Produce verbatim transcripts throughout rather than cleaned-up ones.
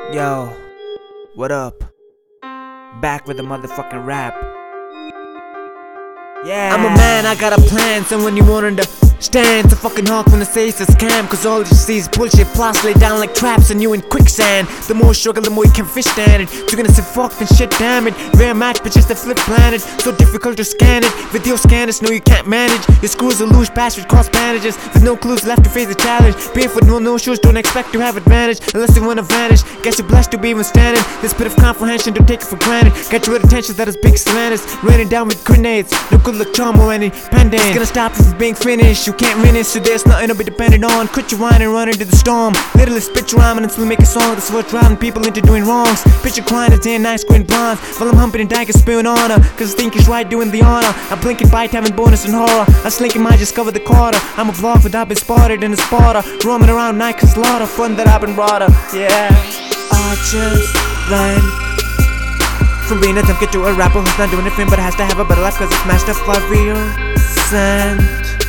Yo, what up? Back with the motherfucking rap. Yeah, I'm a man, I got a plan. Someone you won't understand. It's a fucking hawk when I say it's a scam, cause all you see is bullshit. Plots lay down like traps and you in quicksand. The more struggle, the more you can fish stand it. You're gonna say fuck and shit, damn it. Rare match, bitches that flip planet. So difficult to scan it. Video scanners, no you can't manage. Your screws are loose, bastard cross bandages. With no clues left to face the challenge. Barefoot, no no shoes, don't expect to have advantage unless you wanna vanish. Guess you're blessed to be even standing. This bit of comprehension, don't take it for granted. Got your attention that is big slanted. Raining down with grenades. No good luck charm or any pendant. It's gonna stop you from being finished. You can't win it, so there's nothing to be dependent on. Quit your whine and run into the storm. Literally spit your rhyming until we make a song that's worth driving people into doing wrongs. Picture crying at day and night, squinting bronze while I'm humping and dying spewing honor. Cause I think he's right doing the honor. I'm blinking bite, having bonus and horror. I'm slinking my just cover the quarter. I'm a block without been spotted in a spotter. Roaming around night cause a lot of fun that I've been brought up. Yeah, I just ran from being a dumb kid to a rapper who's not doing it for him but has to have a better life cause it's mashed up five real sent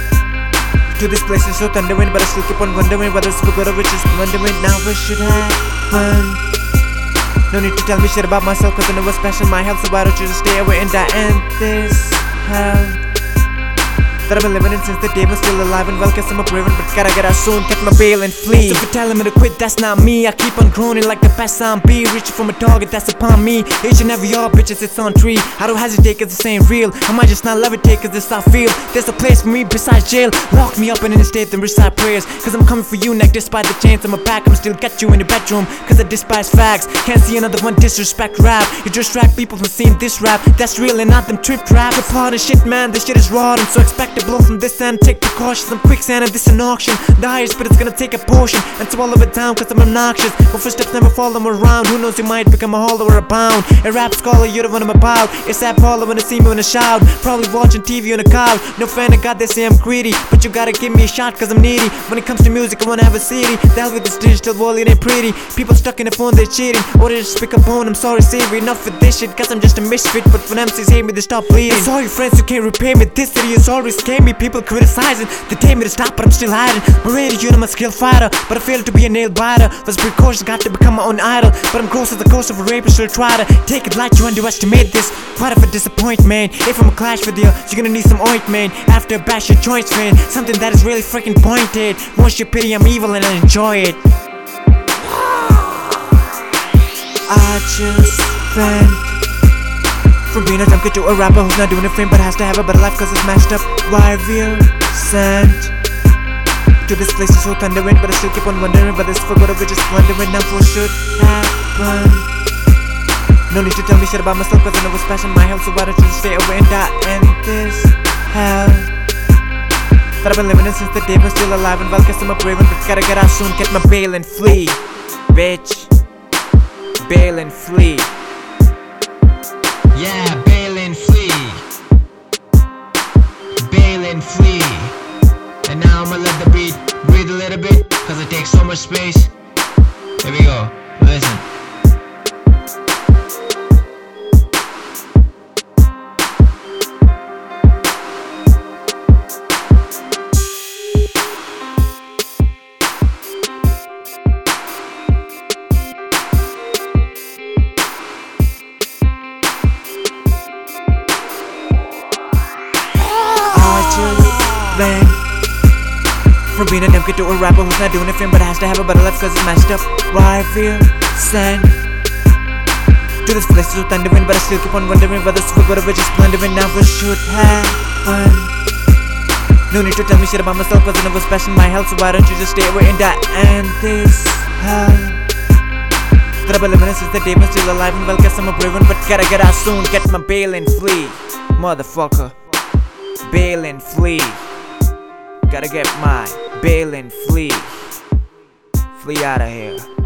to this place is so thundering, but I still keep on wondering whether it's for good or it's just wondering now what should happen. No need to tell me shit about myself cause I know what's special my health, so why don't you just stay away and die end this hell that I've been living in since the day was still alive and well, guess I'm a bravin', but gotta get out soon, catch my bail and flee. So if you're telling me to quit, that's not me. I keep on groaning like the best zombie, reaching for my target that's upon me. Each and every all bitches, it's on tree. I don't hesitate cause this ain't real. I might just not levitate cause this I feel. There's a place for me besides jail. Lock me up in an state then recite prayers cause I'm coming for you neck despite the chance I'm a back. I'm still get you in your bedroom cause I despise facts. Can't see another one disrespect rap. You distract people from seeing this rap. That's real and not them trip trap. The part of shit man, this shit is rotten, so expect a blow from this end. Take precautions, I'm quicksand and this an auction. The highest but it's gonna take a portion and swallow it down cause I'm obnoxious. But footsteps never follow them around. Who knows, you might become a hollow or a bound. A rap scholar, you're the one I'm about. It's that Paula when they see me when I shout. Probably watching T V on the couch. No fan of God, they say I'm greedy, but you gotta give me a shot cause I'm needy. When it comes to music, I wanna have a C D. The hell with this digital world, it ain't pretty. People stuck in the phone, they're cheating. Or they just pick up on, I'm sorry, Siri. Enough with this shit, cause I'm just a misfit. But when M Cs hate me, they stop bleeding. And sorry friends, you can't repay me. This city is always scare me. People criticizing, they tell me to stop, but I'm still hiding. My radio, I'm a skilled fighter, but I fail to be a nail biter. Was precautions, got to become my own idol. But I'm close to the ghost of a rapist, still try to take it light, you underestimate this. Quite of a disappointment. If I'm a clash with you, you're gonna need some ointment. After bash your joints, man, something that is really freaking pointed. Once you pity, I'm evil and I enjoy it. I just went from being a dumb kid to a rapper who's not doing it for him but has to have a better life cause it's mashed up. Why real sent to this place is so thundering, but I still keep on wondering whether it's for good or we're just wondering now what should happen. No need to tell me shit about myself cause I know what's passion my health, so why don't you just stay away and die end this hell that I've been living in since the day was still alive and well, guess I'm a bravin', but gotta get out soon, get my bail and flee. Bitch, bail and flee. Yeah, bail and flee. Bail and flee. And now I'ma let the beat breathe a little bit cause it takes so much space. Here we go, listen. Ran from being a dumb kid to a rapper who's not doing it for him but has to have a better life cause it's mashed up. Why real sent to this place so thundering, but I still keep on wondering whether it's for good or we're just blundering now what should happen. No need to tell me shit about myself cause I know what's best in my health, so why don't you just stay away and die end this hell that I've been living in since the day was still alive and well, guess I'm a bravin', but gotta get out soon, get my bail and flee. Motherfucker, bail and flee. Gotta get my bail and flee. Flee out of here.